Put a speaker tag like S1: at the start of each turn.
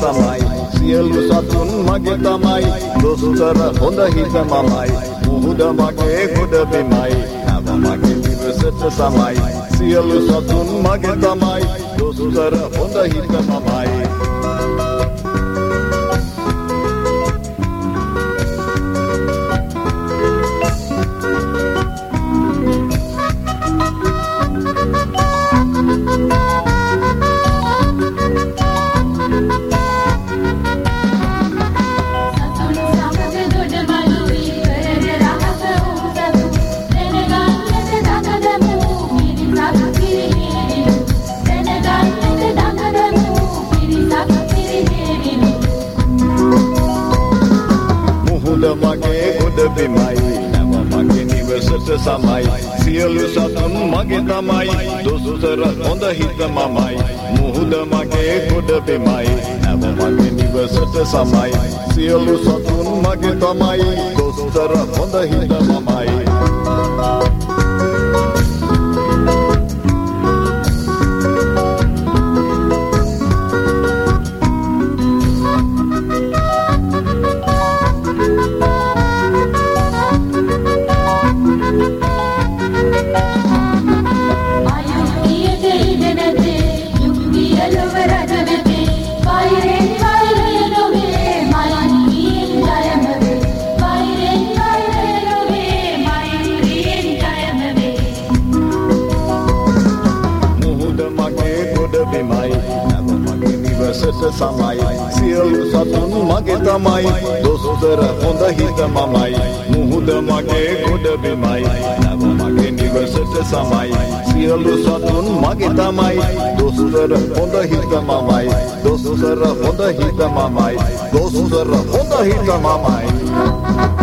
S1: සමයි සියලු සතුන් මගේ තමයි දොස්තර හොඳ හිත මමයි මුහුද මගේ ගොඩ බිමයි නව මගේ නිවසට සමයි සියලු සතුන් මගේ තමයි දොස්තර හොඳ හිත මමයි මගේ ගොඩ බිමයි නව මගේ නිවසට සමයි සියලු සතුන් මගේ තමයි දොස්තර හොඳ හිත මමයි මුහුද මගේ ගොඩ බිමයි නව මගේ නිවසට සමයි සියලු සතුන් මගේ තමයි දොස්තර හොඳ හිත මමයි සමයි සියලු සතුන් මගේ තමයි දොස්තර හොඳ හිත මමයි මුහුද මගේ ගොඩ බිමයි නව මගේ නිවසට සමයි සියලු සතුන් මගේ තමයි දොස්තර හොඳ හිත මමයි දොස්තර හොඳ හිත මමයි දොස්තර හොඳ හිත මමයි